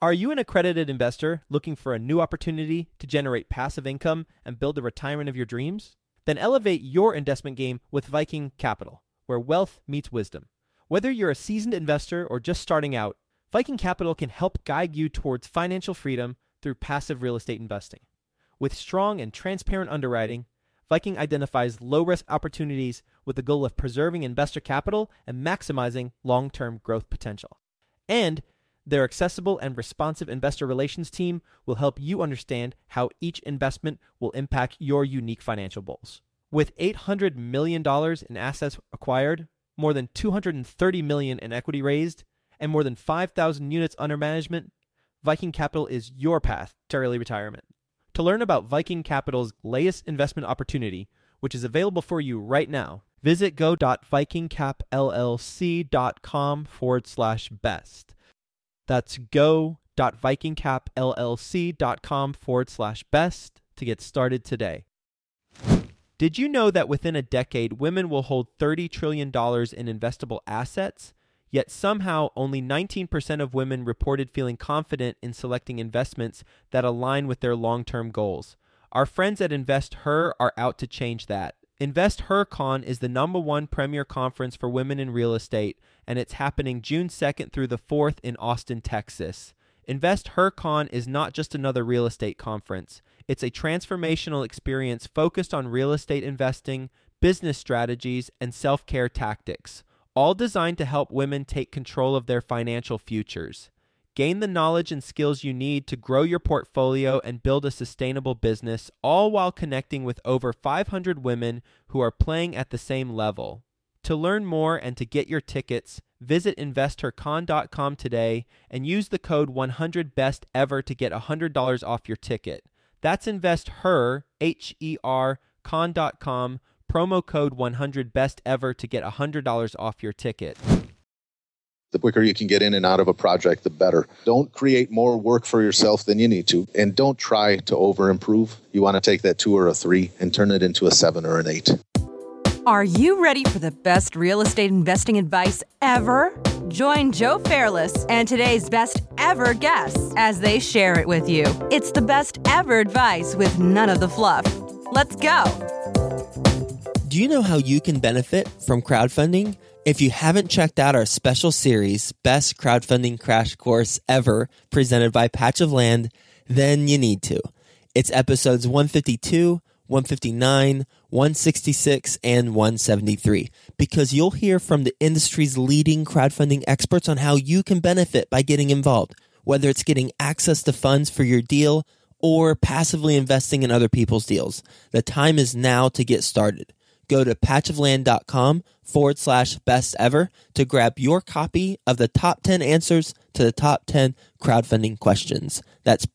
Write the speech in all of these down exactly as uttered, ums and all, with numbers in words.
Are you an accredited investor looking for a new opportunity to generate passive income and build the retirement of your dreams? Then elevate your investment game with Viking Capital, where wealth meets wisdom. Whether you're a seasoned investor or just starting out, Viking Capital can help guide you towards financial freedom through passive real estate investing. With strong and transparent underwriting, Viking identifies low-risk opportunities with the goal of preserving investor capital and maximizing long-term growth potential. And their accessible and responsive investor relations team will help you understand how each investment will impact your unique financial goals. With eight hundred million dollars in assets acquired, more than two hundred thirty million dollars in equity raised, and more than five thousand units under management, Viking Capital is your path to early retirement. To learn about Viking Capital's latest investment opportunity, which is available for you right now, visit go.vikingcapllc.com forward slash best. That's go.vikingcapllc.com forward slash best to get started today. Did you know that within a decade, women will hold thirty trillion dollars in investable assets? Yet somehow only nineteen percent of women reported feeling confident in selecting investments that align with their long-term goals. Our friends at InvestHer are out to change that. InvestHerCon is the number one premier conference for women in real estate, and it's happening June second through the fourth in Austin, Texas. InvestHerCon is not just another real estate conference. It's a transformational experience focused on real estate investing, business strategies, and self-care tactics, all designed to help women take control of their financial futures. Gain the knowledge and skills you need to grow your portfolio and build a sustainable business, all while connecting with over five hundred women who are playing at the same level. To learn more and to get your tickets, visit investor con dot com today and use the code one hundred best ever to get one hundred dollars off your ticket. That's InvestHer, H E R, con dot com, promo code one hundred best ever to get one hundred dollars off your ticket. The quicker you can get in and out of a project, the better. Don't create more work for yourself than you need to. And don't try to over-improve. You want to take that two or a three and turn it into a seven or an eight. Are you ready for the best real estate investing advice ever? Join Joe Fairless and today's best ever guests as they share it with you. It's the best ever advice with none of the fluff. Let's go. Do you know how you can benefit from crowdfunding? If you haven't checked out our special series, Best Crowdfunding Crash Course Ever, presented by Patch of Land, then you need to. It's episodes one fifty-two, one fifty-nine, one sixty-six, and one seventy-three, because you'll hear from the industry's leading crowdfunding experts on how you can benefit by getting involved, whether it's getting access to funds for your deal or passively investing in other people's deals. The time is now to get started. Go to patchofland.com forward slash best ever to grab your copy of the top ten answers to the top ten crowdfunding questions. That's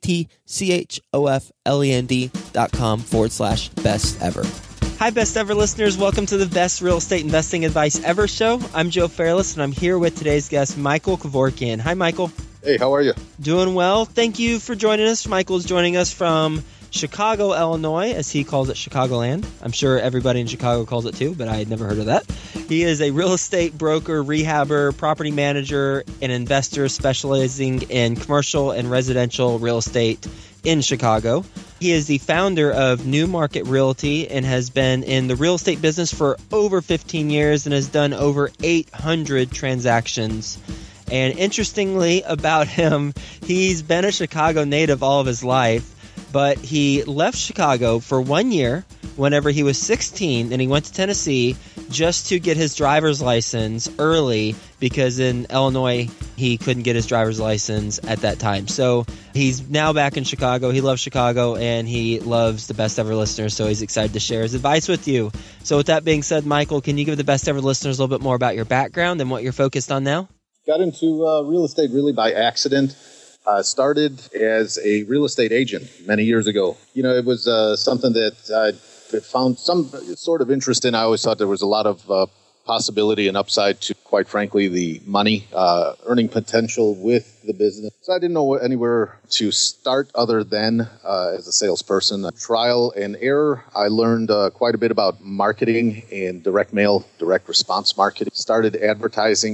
P-A-T-C-H-O-F-L-E-N-D dot com forward slash best ever. Hi, Best Ever listeners. Welcome to the Best Real Estate Investing Advice Ever show. I'm Joe Fairless, and I'm here with today's guest, Michael Kevorkian. Hi, Michael. Hey, how are you? Doing well. Thank you for joining us. Michael's joining us from Chicago, Illinois, as he calls it, Chicagoland. I'm sure everybody in Chicago calls it too, but I had never heard of that. He is a real estate broker, rehabber, property manager, and investor specializing in commercial and residential real estate in Chicago. He is the founder of New Market Realty and has been in the real estate business for over fifteen years and has done over eight hundred transactions. And interestingly about him, he's been a Chicago native all of his life. But he left Chicago for one year whenever he was sixteen, and he went to Tennessee just to get his driver's license early because in Illinois he couldn't get his driver's license at that time. So he's now back in Chicago. He loves Chicago, and he loves the Best Ever listeners, so he's excited to share his advice with you. So with that being said, Michael, can you give the Best Ever listeners a little bit more about your background and what you're focused on now? Got into uh, real estate really by accident. Uh, started as a real estate agent many years ago. You know, it was uh, something that I found some sort of interest in. I always thought there was a lot of uh, possibility and upside to, quite frankly, the money, uh, earning potential with the business. So I didn't know anywhere to start other than uh, as a salesperson. Trial and error. I learned uh, quite a bit about marketing and direct mail, direct response marketing. Started advertising to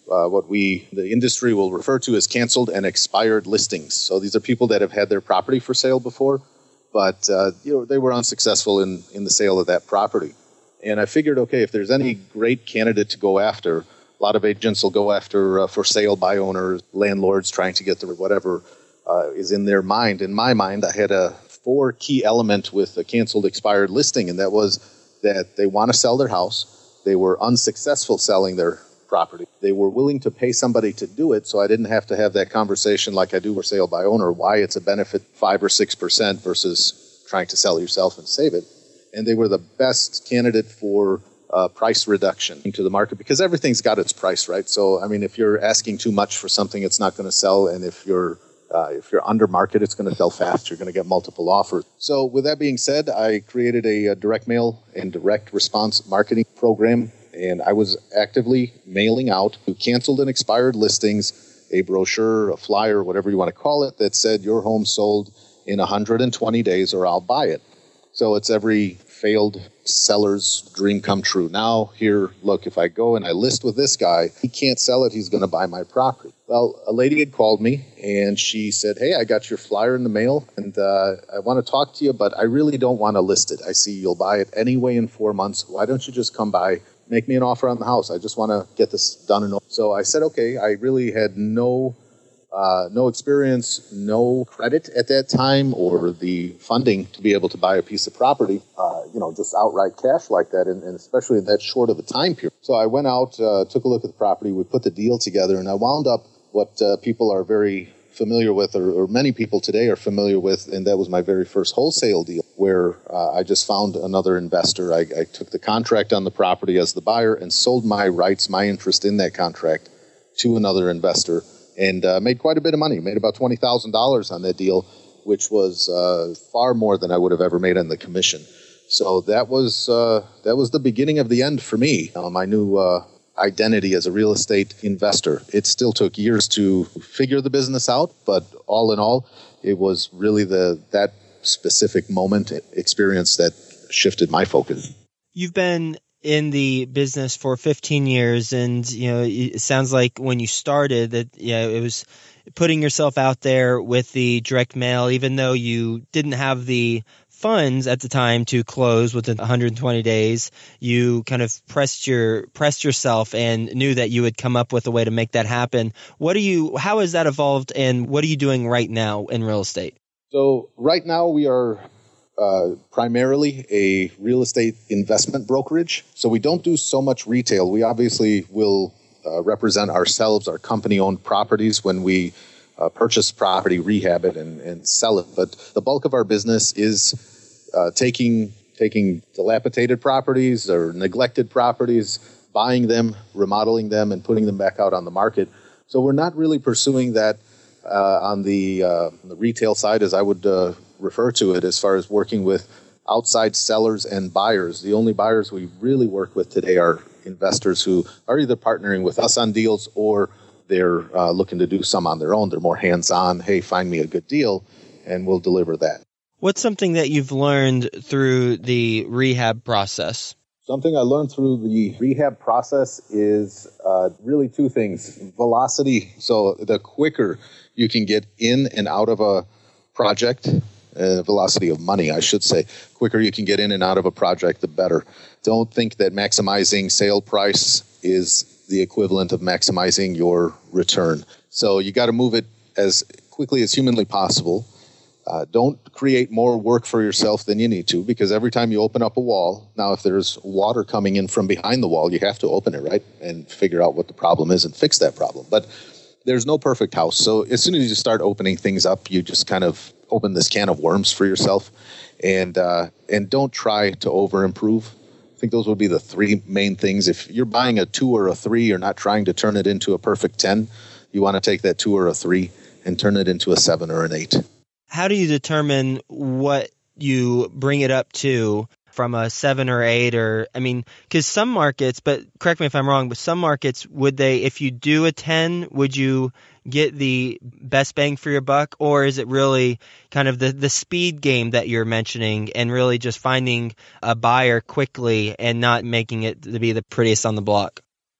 uh, what we, the industry will refer to as canceled and expired listings. So these are people that have had their property for sale before, but uh, you know, they were unsuccessful in, in the sale of that property. And I figured, okay, if there's any great candidate to go after, a lot of agents will go after uh, for sale by owners, landlords trying to get the whatever uh, is in their mind. In my mind, I had a four key element with a canceled expired listing, and that was that they want to sell their house. They were unsuccessful selling their property. They were willing to pay somebody to do it, so I didn't have to have that conversation like I do for sale by owner, why it's a benefit five or six percent versus trying to sell it yourself and save it. And they were the best candidate for uh, price reduction into the market because everything's got its price, right? So, I mean, if you're asking too much for something, it's not going to sell. And if you're uh, if you're under market, it's going to sell fast. You're going to get multiple offers. So with that being said, I created a, a direct mail and direct response marketing program. And I was actively mailing out to canceled and expired listings, a brochure, a flyer, whatever you want to call it, that said your home sold in one hundred twenty days or I'll buy it. So it's every failed seller's dream come true. Now, here, look, if I go and I list with this guy, he can't sell it, he's going to buy my property. Well, a lady had called me, and she said, hey, I got your flyer in the mail, and uh, I want to talk to you, but I really don't want to list it. I see you'll buy it anyway in four months. Why don't you just come by, make me an offer on the house? I just want to get this done and over. So I said, okay. I really had no Uh, no experience, no credit at that time, or the funding to be able to buy a piece of property, uh, you know, just outright cash like that, and, and especially in that short of a time period. So I went out, uh, took a look at the property, we put the deal together, and I wound up what uh, people are very familiar with, or, or many people today are familiar with, and that was my very first wholesale deal, where uh, I just found another investor. I, I took the contract on the property as the buyer and sold my rights, my interest in that contract to another investor. And uh, made quite a bit of money, made about twenty thousand dollars on that deal, which was uh, far more than I would have ever made on the commission. So that was uh, that was the beginning of the end for me. Uh, my new uh, identity as a real estate investor. It still took years to figure the business out, but all in all, it was really the that specific moment experience that shifted my focus. You've been in the business for fifteen years, and you know, it sounds like when you started that, you know, it was putting yourself out there with the direct mail, even though you didn't have the funds at the time to close within one hundred twenty days. You kind of pressed your pressed yourself and knew that you would come up with a way to make that happen. What do you? How has that evolved, and what are you doing right now in real estate? So right now we are Uh, primarily a real estate investment brokerage. So we don't do so much retail. We obviously will uh, represent ourselves, our company-owned properties when we uh, purchase property, rehab it, and, and sell it. But the bulk of our business is uh, taking taking dilapidated properties or neglected properties, buying them, remodeling them, and putting them back out on the market. So we're not really pursuing that uh, on the, uh, the retail side, as I would uh, refer to it, as far as working with outside sellers and buyers. The only buyers we really work with today are investors who are either partnering with us on deals or they're uh, looking to do some on their own. They're more hands-on. Hey, find me a good deal, and we'll deliver that. What's something that you've learned through the rehab process? Something I learned through the rehab process is uh, really two things. Velocity. So the quicker you can get in and out of a project, Uh, velocity of money, I should say. Quicker you can get in and out of a project, the better. Don't think that maximizing sale price is the equivalent of maximizing your return. So you got to move it as quickly as humanly possible. Uh, don't create more work for yourself than you need to, because every time you open up a wall, now if there's water coming in from behind the wall, you have to open it, right? And figure out what the problem is and fix that problem. But there's no perfect house. So as soon as you start opening things up, you just kind of open this can of worms for yourself, and uh, and don't try to over improve. I think those would be the three main things. If you're buying a two or a three, you're not trying to turn it into a perfect ten. You want to take that two or a three and turn it into a seven or an eight. How do you determine what you bring it up to from a seven or eight? Or, I mean, because some markets, but correct me if I'm wrong, but some markets, would they, if you do a ten, would you get the best bang for your buck? Or is it really kind of the, the speed game that you're mentioning, and really just finding a buyer quickly and not making it to be the prettiest on the block?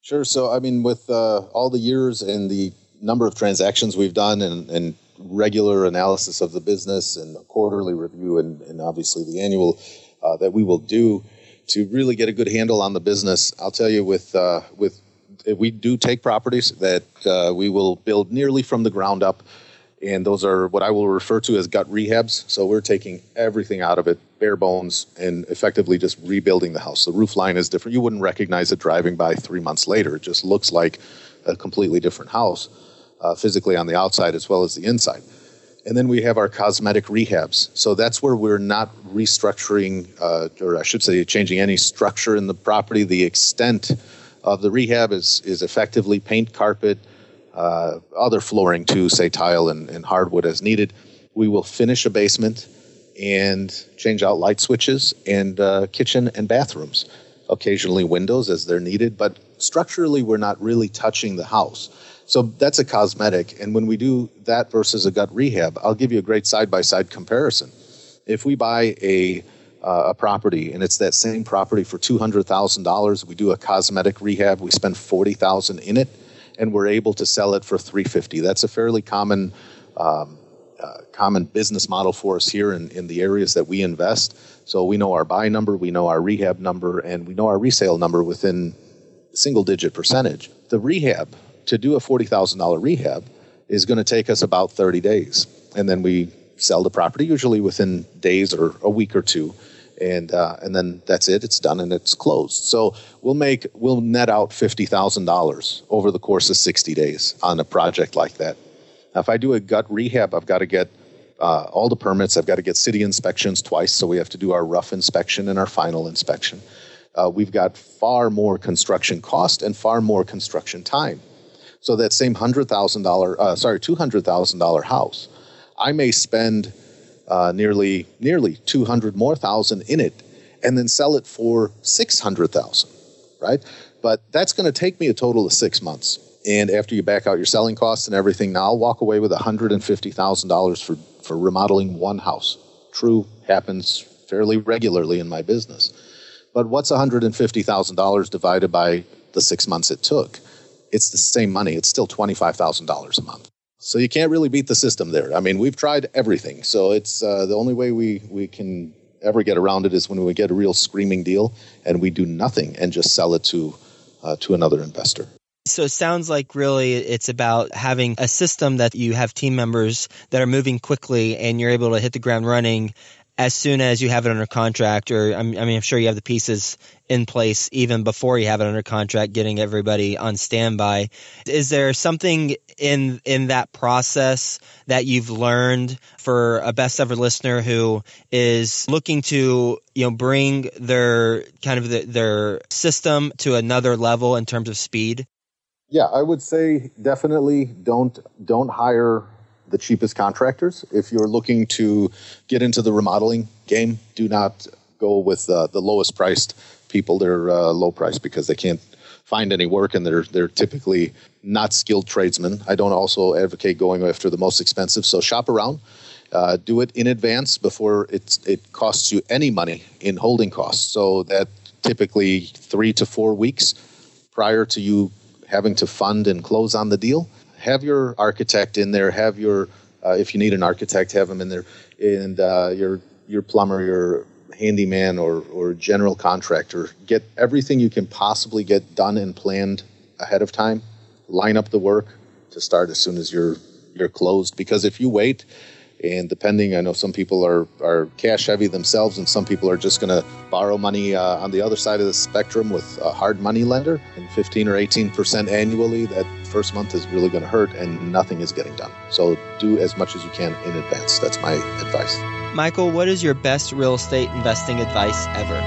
Sure. So, I mean, with uh, all the years and the number of transactions we've done and, and regular analysis of the business and a quarterly review and, and obviously the annual uh, that we will do to really get a good handle on the business, I'll tell you with uh, with we do take properties that uh, we will build nearly from the ground up. And those are what I will refer to as gut rehabs. So we're taking everything out of it, bare bones, and effectively just rebuilding the house. The roof line is different. You wouldn't recognize it driving by three months later. It just looks like a completely different house, uh, physically on the outside as well as the inside. And then we have our cosmetic rehabs. So that's where we're not restructuring, uh, or I should say changing any structure in the property. The extent of the rehab is, is effectively paint, carpet, Uh, other flooring too, say tile and, and hardwood as needed. We will finish a basement and change out light switches and uh, kitchen and bathrooms. Occasionally windows as they're needed, but structurally we're not really touching the house. So that's a cosmetic. And when we do that versus a gut rehab, I'll give you a great side-by-side comparison. If we buy a uh, a property and it's that same property for two hundred thousand dollars, we do a cosmetic rehab, we spend forty thousand dollars in it, and we're able to sell it for three hundred fifty dollars. That's a fairly common um, uh, common business model for us here in, in the areas that we invest. So we know our buy number, we know our rehab number, and we know our resale number within single-digit percentage. The rehab, to do a forty thousand dollars rehab, is going to take us about thirty days. And then we sell the property, usually within days or a week or two. And uh, and then that's it. It's done and it's closed. So we'll make we'll net out fifty thousand dollars over the course of sixty days on a project like that. Now, if I do a gut rehab, I've got to get uh, all the permits. I've got to get city inspections twice. So we have to do our rough inspection and our final inspection. Uh, we've got far more construction cost and far more construction time. So that same hundred thousand dollar, uh, sorry, two hundred thousand dollar house, I may spend Uh, nearly nearly two hundred more thousand in it and then sell it for six hundred thousand, right? But that's going to take me a total of six months. And after you back out your selling costs and everything, now I'll walk away with one hundred fifty thousand dollars for, for remodeling one house. True, happens fairly regularly in my business. But what's one hundred fifty thousand dollars divided by the six months it took? It's the same money. It's still twenty-five thousand dollars a month. So you can't really beat the system there. I mean, we've tried everything. So it's uh, the only way we, we can ever get around it is when we get a real screaming deal and we do nothing and just sell it to uh, to another investor. So it sounds like really it's about having a system that you have team members that are moving quickly and you're able to hit the ground running as soon as you have it under contract, or I mean, I'm sure you have the pieces in place even before you have it under contract, getting everybody on standby. Is there something in in that process that you've learned for a best ever listener who is looking to, you know, bring their kind of the, their system to another level in terms of speed? Yeah, I would say definitely don't don't hire the cheapest contractors. If you're looking to get into the remodeling game, do not go with uh, the lowest priced people. They're uh, low priced because they can't find any work and they're they're typically not skilled tradesmen. I don't also advocate going after the most expensive. So shop around, uh, do it in advance before it's, it costs you any money in holding costs. So that typically three to four weeks prior to you having to fund and close on the deal. Have your architect in there. Have your, uh, if you need an architect, have them in there. And uh, your your plumber, your handyman, or or general contractor. Get everything you can possibly get done and planned ahead of time. Line up the work to start as soon as you're you're closed. Because if you wait, and depending, I know some people are are cash heavy themselves, and some people are just going to borrow money uh, on the other side of the spectrum with a hard money lender, and fifteen or eighteen percent annually. That first month is really going to hurt and nothing is getting done. So do as much as you can in advance. That's my advice. Michael, what is your best real estate investing advice ever?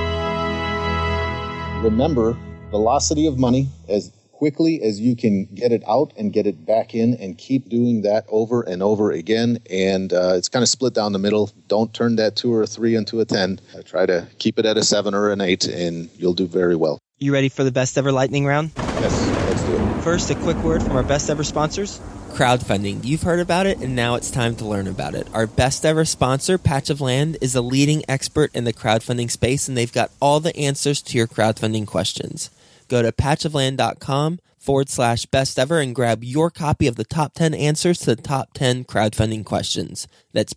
Remember, velocity of money, as quickly as you can get it out and get it back in, and keep doing that over and over again. And uh, it's kind of split down the middle. Don't turn that two or a three into a ten. Uh, try to keep it at a seven or an eight and you'll do very well. You ready for the best ever lightning round? Yes, let's do it. First, a quick word from our best ever sponsors. Crowdfunding. You've heard about it, and now it's time to learn about it. Our best ever sponsor, Patch of Land, is a leading expert in the crowdfunding space, and they've got all the answers to your crowdfunding questions. Go to patchofland.com forward slash best ever and grab your copy of the top ten answers to the top ten crowdfunding questions. That's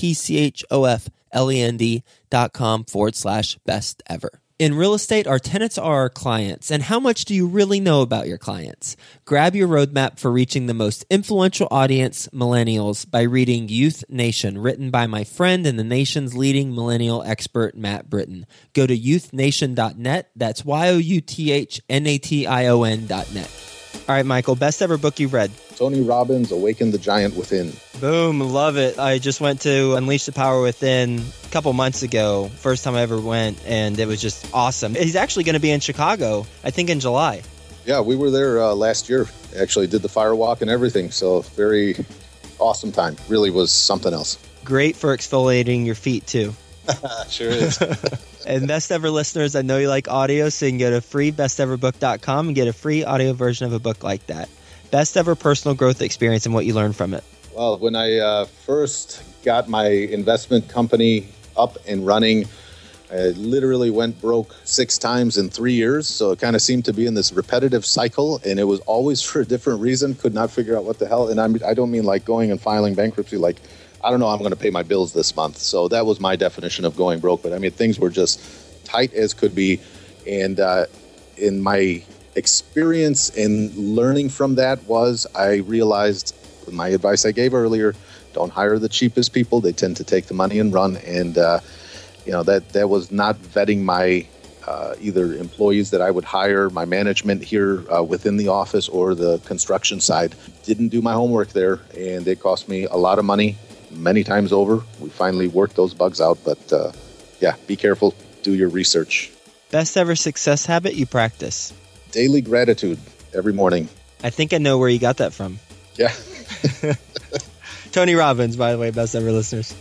P-A-T-C-H-O-F-L-E-N-D dot com forward slash best ever. In real estate, our tenants are our clients. And how much do you really know about your clients? Grab your roadmap for reaching the most influential audience, millennials, by reading Youth Nation, written by my friend and the nation's leading millennial expert, Matt Britton. Go to youth nation dot net. That's Y O U T H N A T I O N dot net. All right, Michael, best ever book you've read. Tony Robbins, Awaken the Giant Within. Boom, love it. I just went to Unleash the Power Within a couple months ago, first time I ever went, and it was just awesome. He's actually going to be in Chicago, I think in July. Yeah, we were there uh, last year. Actually did the fire walk and everything, so very awesome time. Really was something else. Great for exfoliating your feet, too. Sure is. And best ever listeners, I know you like audio, so you can go to free best ever book dot com and get a free audio version of a book like that. Best ever personal growth experience and what you learned from it. Well, when I uh, first got my investment company up and running, I literally went broke six times in three years. So it kind of seemed to be in this repetitive cycle, and it was always for a different reason. Could not figure out what the hell. And I, I don't mean like going and filing bankruptcy, like, I don't know, I'm going to pay my bills this month. So that was my definition of going broke. But I mean, things were just tight as could be. And uh, in my experience in learning from that was I realized my advice I gave earlier, don't hire the cheapest people. They tend to take the money and run. And, uh, you know, that, that was not vetting my uh, either employees that I would hire, my management here uh, within the office or the construction side. Didn't do my homework there, and it cost me a lot of money many times over. We finally worked those bugs out, but uh, yeah, be careful, do your research. Best ever success habit you practice? Daily gratitude every morning. I think I know where you got that from. Yeah. Tony Robbins, by the way, best ever listeners.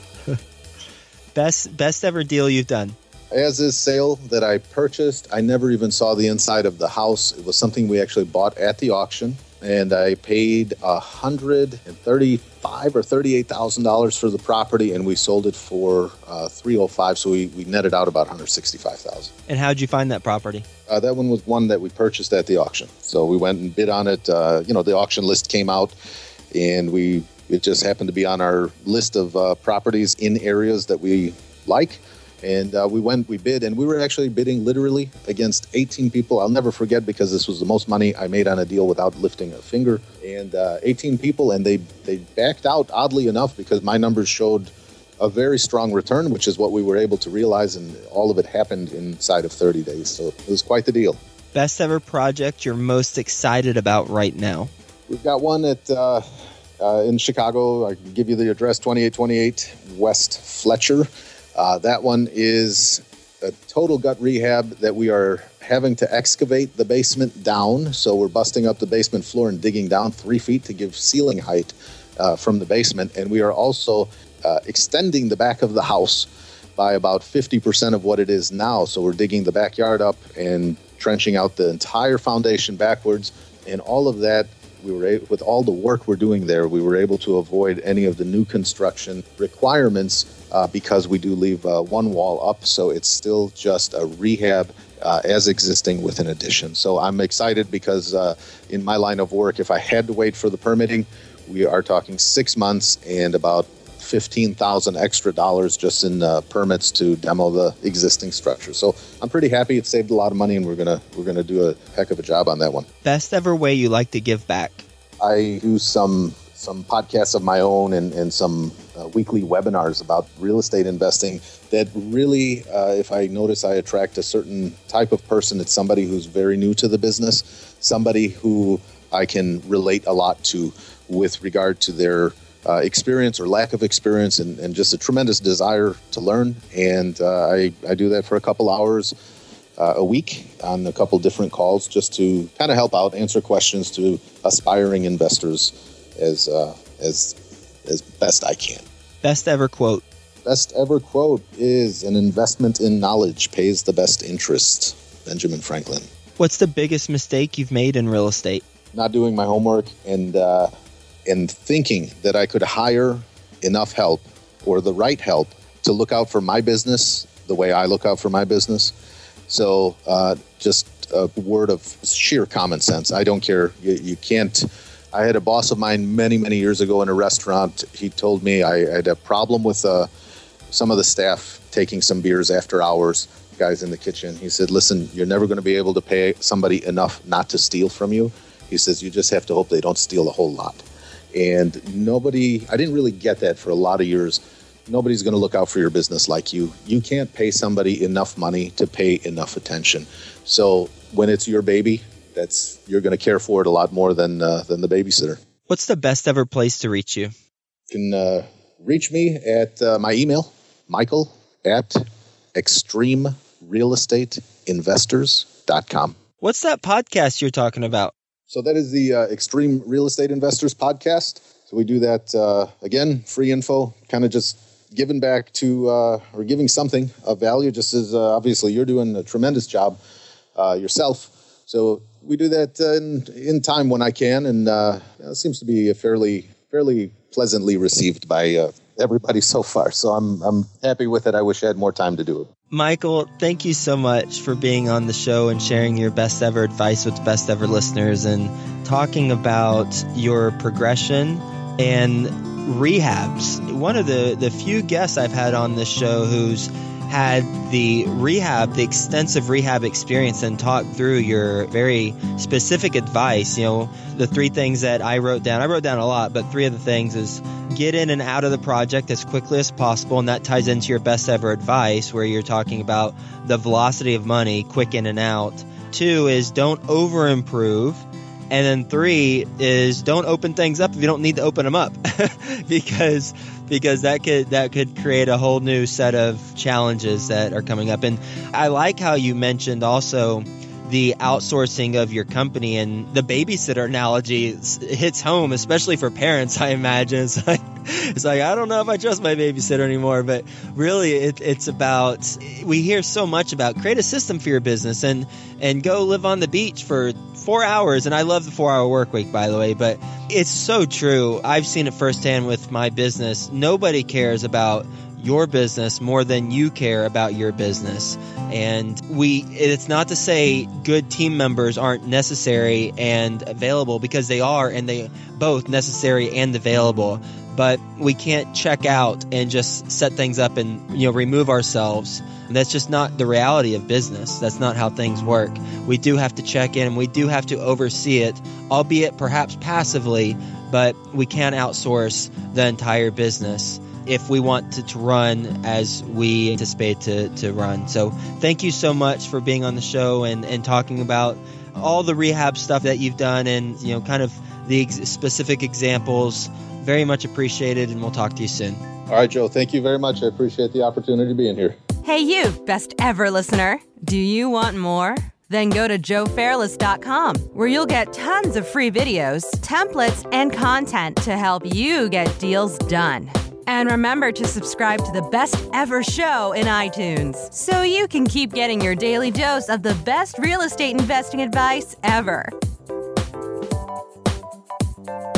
best best ever deal you've done? As is sale that I purchased, I never even saw the inside of the house. It was something we actually bought at the auction, and I paid one hundred thirty-five or thirty-eight thousand dollars for the property, and we sold it for uh, three hundred five. So we, we netted out about one hundred sixty-five thousand. And how'd you find that property? Uh, that one was one that we purchased at the auction. So we went and bid on it. Uh, you know, the auction list came out, and we it just happened to be on our list of uh, properties in areas that we like. And uh, we went, we bid, and we were actually bidding literally against eighteen people. I'll never forget, because this was the most money I made on a deal without lifting a finger. And uh, eighteen people, and they, they backed out, oddly enough, because my numbers showed a very strong return, which is what we were able to realize, and all of it happened inside of thirty days. So it was quite the deal. Best ever project you're most excited about right now? We've got one at uh, uh, in Chicago. I can give you the address, twenty-eight twenty-eight West Fletcher. Uh, that one is a total gut rehab that we are having to excavate the basement down. So we're busting up the basement floor and digging down three feet to give ceiling height uh, from the basement. And we are also uh, extending the back of the house by about fifty percent of what it is now. So we're digging the backyard up and trenching out the entire foundation backwards. And all of that, we were able, with all the work we're doing there, we were able to avoid any of the new construction requirements uh, because we do leave uh, one wall up. So it's still just a rehab uh, as existing with an addition. So I'm excited because uh, in my line of work, if I had to wait for the permitting, we are talking six months and about fifteen thousand extra dollars just in uh, permits to demo the existing structure. So I'm pretty happy. It saved a lot of money, and we're gonna we're gonna do a heck of a job on that one. Best ever way you like to give back? I do some some podcasts of my own and and some uh, weekly webinars about real estate investing that really, uh, if I notice I attract a certain type of person, it's somebody who's very new to the business, somebody who I can relate a lot to with regard to their Uh, experience or lack of experience, and, and just a tremendous desire to learn. And uh, I, I do that for a couple hours uh, a week on a couple different calls just to kind of help out, answer questions to aspiring investors as uh, as as best I can. Best ever quote? Best ever quote is, an investment in knowledge pays the best interest. Benjamin Franklin. What's the biggest mistake you've made in real estate? Not doing my homework and uh, and thinking that I could hire enough help or the right help to look out for my business the way I look out for my business. So uh, just a word of sheer common sense. I don't care. You, you can't. I had a boss of mine many, many years ago in a restaurant. He told me I, I had a problem with uh, some of the staff taking some beers after hours, guys in the kitchen. He said, listen, you're never going to be able to pay somebody enough not to steal from you. He says, you just have to hope they don't steal a whole lot. And nobody, I didn't really get that for a lot of years. Nobody's going to look out for your business like you. You can't pay somebody enough money to pay enough attention. So when it's your baby, that's you're going to care for it a lot more than uh, than the babysitter. What's the best ever place to reach you? You can uh, reach me at uh, my email, Michael at extreme real estate investors dot com. What's that podcast you're talking about? So that is the uh, Extreme Real Estate Investors podcast. So we do that, uh, again, free info, kind of just giving back to, uh, or giving something of value, just as uh, obviously you're doing a tremendous job uh, yourself. So we do that uh, in, in time when I can, and uh, it seems to be a fairly, fairly pleasantly received by uh, everybody so far. So I'm I'm happy with it. I wish I had more time to do it. Michael, thank you so much for being on the show and sharing your best ever advice with best ever listeners and talking about your progression and rehabs. One of the, the few guests I've had on this show who's had the rehab, the extensive rehab experience and talked through your very specific advice. You know, the three things that I wrote down, I wrote down a lot, but three of the things is get in and out of the project as quickly as possible. And that ties into your best ever advice where you're talking about the velocity of money, quick in and out. Two is don't over improve. And then three is don't open things up if you don't need to open them up because because that could that could create a whole new set of challenges that are coming up. And I like how you mentioned also the outsourcing of your company, and the babysitter analogy hits home, especially for parents, I imagine. It's like, it's like, I don't know if I trust my babysitter anymore, but really it, it's about, we hear so much about create a system for your business and, and go live on the beach for four hours. And I love the four hour work week, by the way, but it's so true. I've seen it firsthand with my business. Nobody cares about your business more than you care about your business. And we, it's not to say good team members aren't necessary and available, because they are, and they both necessary and available. But we can't check out and just set things up and, you know, remove ourselves. And that's just not the reality of business. That's not how things work. We do have to check in and we do have to oversee it, albeit perhaps passively, but we can't outsource the entire business if we want to, to run as we anticipate to, to run. So thank you so much for being on the show and, and talking about all the rehab stuff that you've done and, you know, kind of the ex- specific examples. Very much appreciated, and we'll talk to you soon. All right, Joe, thank you very much. I appreciate the opportunity being here. Hey, you, best ever listener. Do you want more? Then go to joe fairless dot com, where you'll get tons of free videos, templates, and content to help you get deals done. And remember to subscribe to the Best Ever Show in iTunes so you can keep getting your daily dose of the best real estate investing advice ever.